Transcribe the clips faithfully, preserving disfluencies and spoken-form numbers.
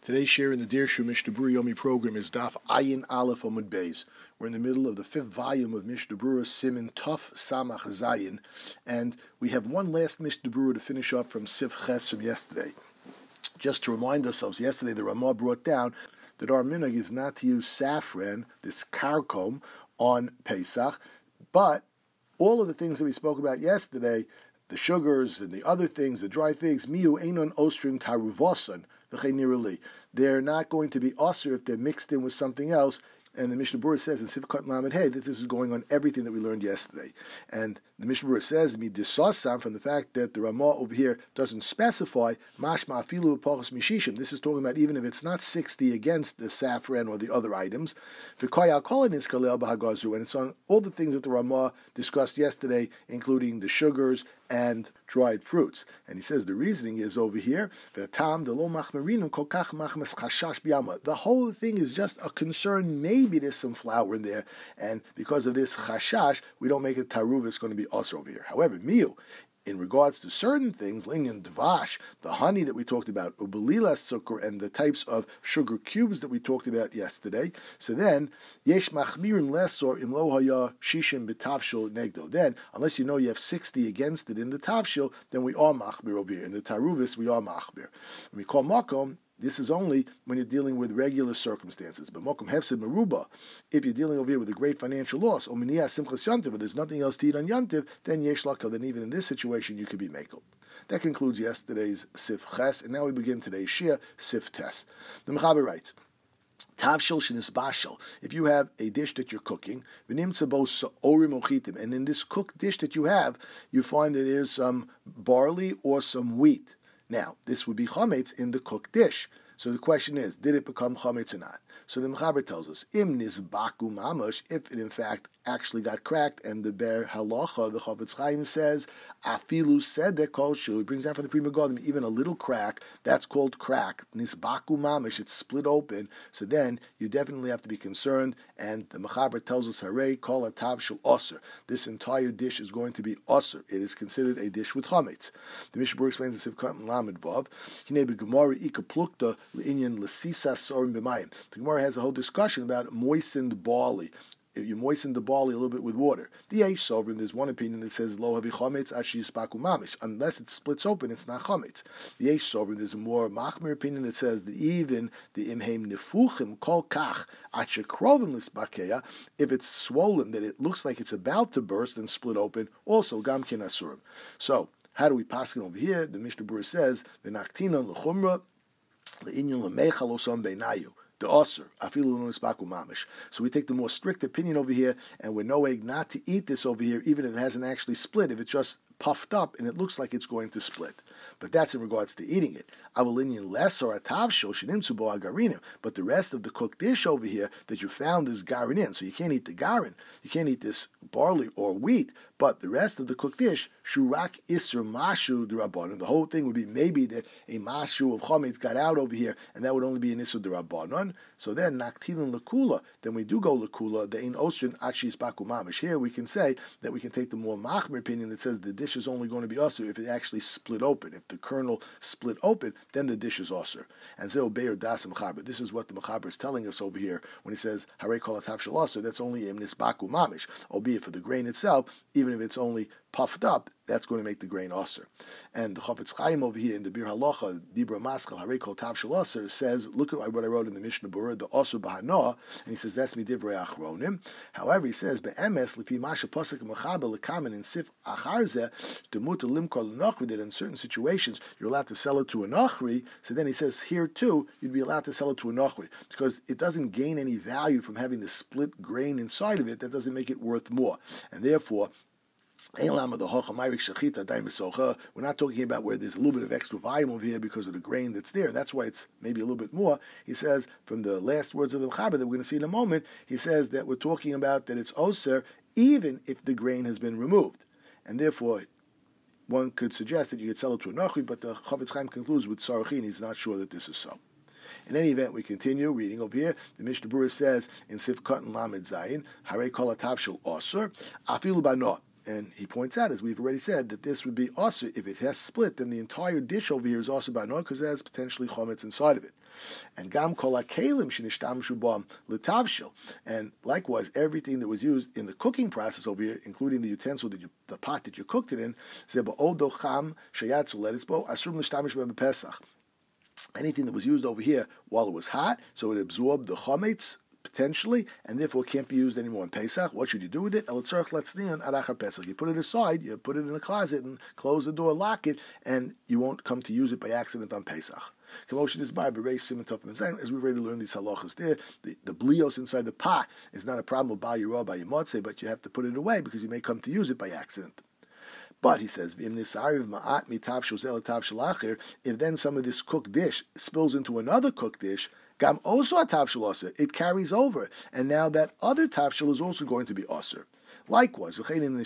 Today's share in the Dirshu Mishnah Berurah Yomi program is Daf Ayin Aleph Amud Beis. We're in the middle of the fifth volume of Mishnah Berurah Siman Tuf Samach Zayin, and we have one last Mishnah Berurah to finish off from Sif Ches from yesterday. Just to remind ourselves, yesterday the Ramah brought down that our minhag is not to use saffron, this karkom, on Pesach, but all of the things that we spoke about yesterday, the sugars and the other things, the dry figs, miu einon ostrim taruvosan, they're not going to be osir if they're mixed in with something else. And the Mishnah Berurah says in Sifkat Lamed Hey that this is going on everything that we learned yesterday. And the Mishnah Berurah says, mi disosam, from the fact that the Ramah over here doesn't specify, mashma afilu pachos mishishim. This is talking about even if it's not sixty against the saffron or the other items. V'koyal kolin is kalel b'hagazu, and it's on all the things that the Ramah discussed yesterday, including the sugars and dried fruits. And he says the reasoning is over here, the whole thing is just a concern, maybe there's some flour in there, and because of this chashash, we don't make it taruv, it's going to be usher over here. However, miu, in regards to certain things, linyan dvash, the honey that we talked about, ubelila sukkar, and the types of sugar cubes that we talked about yesterday, so then, yesh machmirin lesor im lo haya shishim betavshil negdo. Then, unless you know you have sixty against it in the tavshil, then we are machmir over here. In the taruvis, we are machmir. When we call makom, this is only when you're dealing with regular circumstances. But mokum hefsid meruba, if you're dealing over here with a great financial loss, or miniyah simchas yantiv, or there's nothing else to eat on yantiv, then yesh lakal, then even in this situation you could be mekel. That concludes yesterday's Sif Ches, and now we begin today's Shia, Sif Tes. The Mechaber writes, Tavshil shenis bashel. If you have a dish that you're cooking, and in this cooked dish that you have, you find that there's some barley or some wheat. Now, this would be chametz in the cooked dish. So the question is, did it become chametz or not? So the Mechaber tells us, im nizbaku mamash, if it in fact actually got cracked, and the Ber Halacha, the Chofetz Chaim says, afilu sedek kol shu, he brings down from the Pri Megadim, even a little crack, that's called crack, nizbaku mamash, it's split open, so then you definitely have to be concerned, and the Mechaber tells us, hare kol atav shel osir, this entire dish is going to be osir, it is considered a dish with chametz. The Mishnah Berurah explains the Sivkat and Lamed Vav, hine begemara ika plukta le'inyan l'sisa sorim b'mayim. The Gemara has a whole discussion about moistened barley. If you moisten the barley a little bit with water. The Eish Sovereign, there's one opinion that says, Lo havi chometz ashi yispaku mamish. Unless it splits open, it's not chometz. The Eish Sovereign, there's a more machmir opinion that says that even the imheim nefuchim kol kach achi krovim lispakeya, if it's swollen, that it looks like it's about to burst and split open, also gam kin asurim. So, how do we pass it over here? The Mishnah Berurah says, V'naktina l'chumra le'inyon l'meichal osam beinayu. The osir, afilu nispaku mamish. So we take the more strict opinion over here, and we're no way not to eat this over here, even if it hasn't actually split, if it's just puffed up and it looks like it's going to split. But that's in regards to eating it. Avalinian less or atavsho shinimtsu bo agarinim. But the rest of the cooked dish over here that you found is garin in. So you can't eat the garin. You can't eat this barley or wheat. But the rest of the cooked dish, shurak isr mashu d'rabbanon. The whole thing would be maybe that a mashu of chametz got out over here, and that would only be an isr d'rabbanon. So then naktilin lakula. Then we do go lakula. The in osrin achis baku mamish. Here we can say that we can take the more machmer opinion that says the dish is only going to be osir if it actually split open. If the kernel split open, then the dish is osir. And zeo beir das mechaber. This is what the mechaber is telling us over here when he says harei kol atav shel osir. That's only im nisbaku mamish. Albeit for the grain itself, even if it's only puffed up, that's going to make the grain osir. And the Chofetz Chaim over here in the Bir Halacha, Dibra Maskal, Harei Kol Tav Shel Osir, says, look at what I wrote in the Mishnah Berurah, the Osir Bahanoah, and he says, that's Midivrei Achronim. However, he says, Be'emes, Lipi Masha Pasuk Mechabel, Lekamen, in Sif Acharze, Demut Limkar L'Nochri, that in certain situations, you're allowed to sell it to a Nochri. So then he says, here too, you'd be allowed to sell it to a Nochri, because it doesn't gain any value from having the split grain inside of it. That doesn't make it worth more. And therefore, we're not talking about where there's a little bit of extra volume over here because of the grain that's there. That's why it's maybe a little bit more. He says, from the last words of the Mechaber that we're going to see in a moment, he says that we're talking about that it's osir even if the grain has been removed. And therefore, one could suggest that you could sell it to a Nachri, but the Chofetz Chaim concludes with Sarachin, he's not sure that this is so. In any event, we continue reading over here. The Mishnah Berurah says in Sif Katan Lamed Zayin, Harei Kol Atav Shel Osir, Afilu Bano. And he points out, as we've already said, that this would be also, if it has split, then the entire dish over here is also ba'ano because it has potentially chometz inside of it. And gam kol hakelim shenishtamshu bam l'tavshil. And likewise, everything that was used in the cooking process over here, including the utensil, that you, the pot that you cooked it in, zeba odo cham shayatzu letisbo asrum l'shtamish b'pesach. Anything that was used over here while it was hot, so it absorbed the chometz potentially, and therefore can't be used anymore in Pesach. What should you do with it? You put it aside, you put it in a closet and close the door, lock it, and you won't come to use it by accident on Pesach. As we've already learned these halachas there, the, the blios inside the pot is not a problem with Bal Yirah, by Yimotze, but you have to put it away because you may come to use it by accident. But, he says, if then some of this cooked dish spills into another cooked dish, Gam also a tavshil aser. It carries over, and now that other tavshil is also going to be aser. Likewise, if you're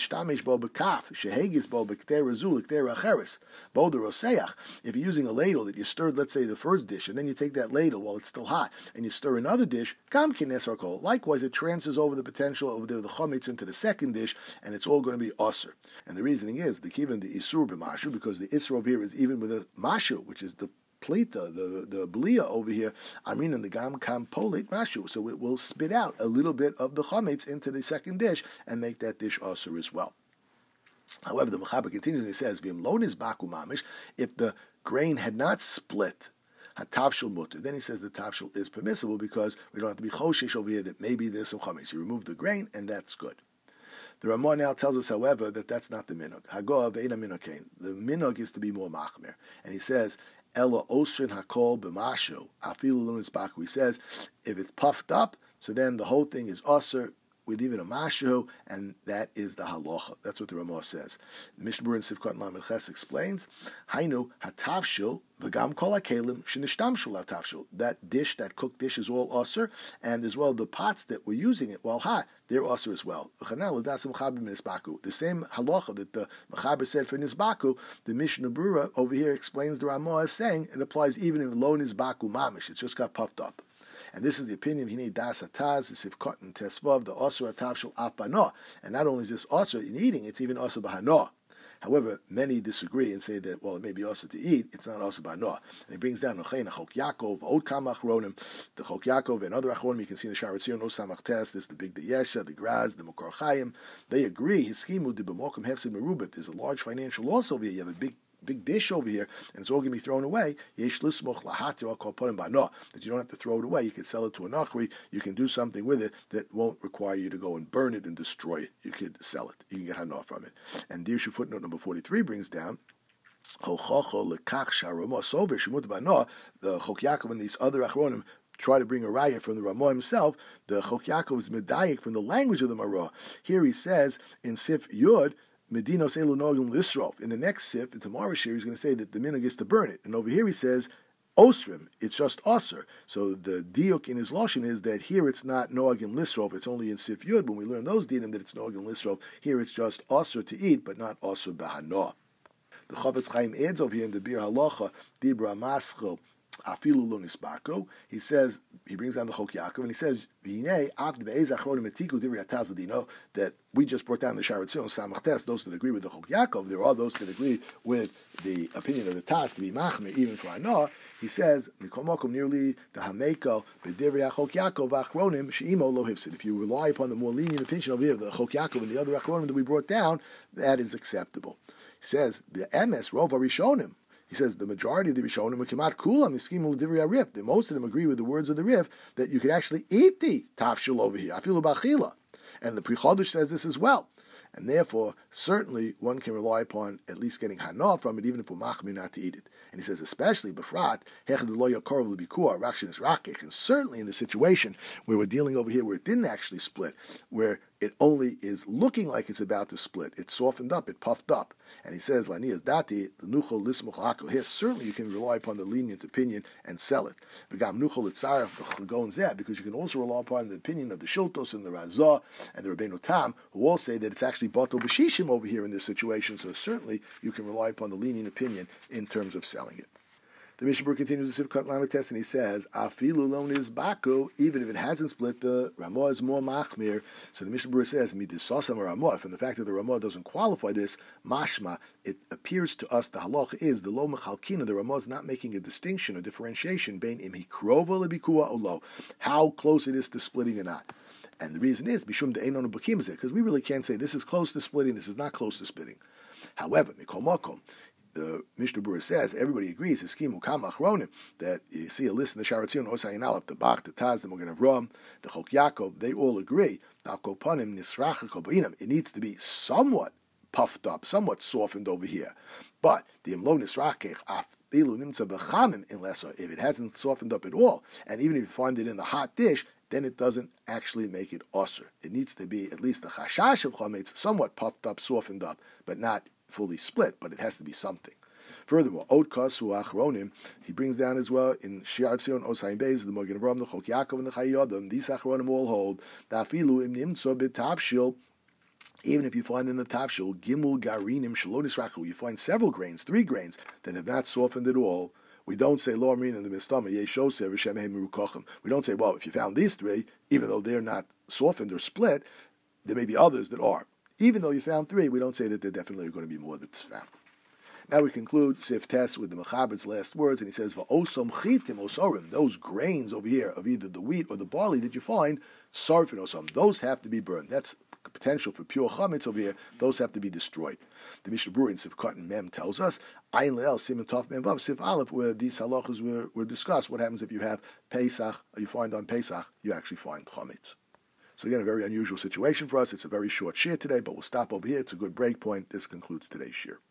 using a ladle that you stirred, let's say, the first dish, and then you take that ladle while it's still hot, and you stir another dish, likewise, it transfers over the potential of the, the chometz into the second dish, and it's all going to be aser. And the reasoning is, the kivan the isur b'mashu, because the isur over here is even with a mashu, which is the plita, the the blia over here, I mean in the gam kam polit mashu, so it will spit out a little bit of the chametz into the second dish and make that dish aser as well. However, the Mechaber continues and he says, "V'im lo nizbaku mamish," if the grain had not split, hatavshul mutter. Then he says the tavshul is permissible because we don't have to be choshesh over here that maybe there's some chametz. You remove the grain and that's good. The Ramah now tells us, however, that that's not the minhag. Hagov ve'ena minhag. The minhag is to be more machmer, and he says, Ella osrin hakol b'mashu afilu lo nizbaku. He says, if it's puffed up, so then the whole thing is aser. We leave it a mashu, and that is the halacha. That's what the Ramah says. The Mishnah Berurah in Sivkot Lamed Ches explains, Hainu hatavshil v'gam kol hakelim shenishtamshu latavshil. That dish, that cooked dish, is all aser, and as well the pots that we're using it while hot, they're aser as well. The same halacha that the Mechaber said for nizbaku, the Mishnah Berurah over here explains the Ramah as saying it applies even in lo nizbaku mamish. It's just got puffed up. And this is the opinion of Hinei Das Ataz, the Sivkot and Tesvav, the Osir Atavshel Apano. And not only is this Osir in eating, it's even Osir Bahano. However, many disagree and say that, well, it may be Osir to eat, it's not Osir Bahano. And he brings down Nochein, Chok Yaakov, Od Kam Achronim, the Chok Yaakov and other Achronim. You can see in the Sharet Zion, Osamach Tes, there's the Big Yesha, the Graz, the Mokor Chaim. They agree, his scheme the B'mokim Hefsid Merubit. There's a large financial loss over here. You have a big big dish over here, and it's all going to be thrown away. Yesh lismoch lahatir kol ponim ba'no, that you don't have to throw it away. You can sell it to a nachri. You can do something with it that won't require you to go and burn it and destroy it. You could sell it. You can get hana from it. And Dirshu footnote number forty-three brings down the Chok Yaakov and these other achronim try to bring a raya from the Ramah himself. The Chok Yaakov is medayik from the language of the Marah. Here he says in Sif Yud, Medinos elu nogim lisrof. In the next sif, in tomorrow's shir, he's going to say that the minhag is to burn it. And over here he says, osrim, it's just osir. So the diuk in his lashon is that here it's not nogim lisrof, it's only in sif yud. When we learn those dinim that it's nogim lisrof, here it's just osir to eat, but not osir bahanoah. The Chavetz Chaim adds over here in the Bir Halacha, Dibra Maschel, Afilu lo nisbako. He says, he brings down the Chok Yaakov, and he says, that we just brought down the Sharet Zion, Samach Tes, those that agree with the Chok Yaakov. There are those that agree with the opinion of the Tas to be machmir, even for Anoah. He says, nearly the Hameko, B'divrei Chok Yaakov Achronim, She'imo lo hifsid. If you rely upon the more lenient opinion over here, the Chok Yaakov and the other Achronim that we brought down, that is acceptable. He says, the M S Rov Rishonim. He says the majority of the Rishonim, Kimat Kulam, Iskimu Divrei Rif. Most of them agree with the words of the Rif that you could actually eat the tafshil over here. Afilu b'achila, and the Pri Chodesh says this as well. And therefore, certainly one can rely upon at least getting hana from it, even if we're machmir not to eat it. And he says, especially b'frat hechad lo yakorv l'bikua rakshin is rakik, and certainly in the situation where we're dealing over here, where it didn't actually split, where it only is looking like it's about to split, it softened up, it puffed up. And he says, Lanias dati nuchol lismuch lako. Here, certainly you can rely upon the lenient opinion and sell it. V'gam nuchol itzarach v'chagon zeh, because you can also rely upon the opinion of the Shiltos and the Razah and the Rabbeinu Tam, who all say that it's actually batel b'shishim over here in this situation. So certainly you can rely upon the lenient opinion in terms of selling it. The Mishnah Berurah continues the Sivkot Lamed Tes, and he says, "Afilu lo nizbaku," even if it hasn't split, the Ramah is more machmir. So the Mishnah Berurah says, "Midisosam Ramah." From the fact that the Ramah doesn't qualify this mashma, it appears to us the halacha is the lo mechalkina. The Ramah is not making a distinction or differentiation between im hikrova lebikua or lo, how close it is to splitting or not. And the reason is bishum de'enon u'bakim is because we really can't say this is close to splitting, this is not close to splitting. However, mikol makom, the Mishnah Berurah says everybody agrees eskimu kam achronim that you see a list in the Sharatzion Osayin Aleph, the Bach, the Taz, the Magen Avraham, the Chok Yaakov, they all agree. It needs to be somewhat puffed up, somewhat softened over here. But the imlo nisrachech afilu nimtza b'chamim, unless if it hasn't softened up at all, and even if you find it in the hot dish, then it doesn't actually make it osir. It needs to be at least the chashash of chametz, somewhat puffed up, softened up, but not fully split, but it has to be something. Furthermore, Od Kasu Achronim, he brings down as well in Shiar Tzion Osayin Beis, the Magen Avraham, the Chok Yaakov, and the Chayyim. These Achronim all hold Dafilu im nimtzo b'tavshil. Even if you find in the tavshil gimul garinim shalonis rachu, you find several grains, three grains that have not softened at all. We don't say lo amin in the mistama yeshoseh v'shem merukachim. We don't say, well, if you found these three, even though they're not softened or split, there may be others that are. Even though you found three, we don't say that there definitely are going to be more that's found. Now we conclude Sif Tes with the Mechaber's last words, and he says, "Va'osom chitim osorim." Those grains over here of either the wheat or the barley that you find, sarfin osom. Those have to be burned. That's potential for pure chametz over here. Those have to be destroyed. The Mishnah Berurah in Sif Katan Mem tells us, "Ayin le'el siman tov mem vav Sif Aleph," where these halachas were, were discussed. What happens if you have Pesach, or you find on Pesach, you actually find chametz? So again, a very unusual situation for us. It's a very short shir today, but we'll stop over here. It's a good break point. This concludes today's shir.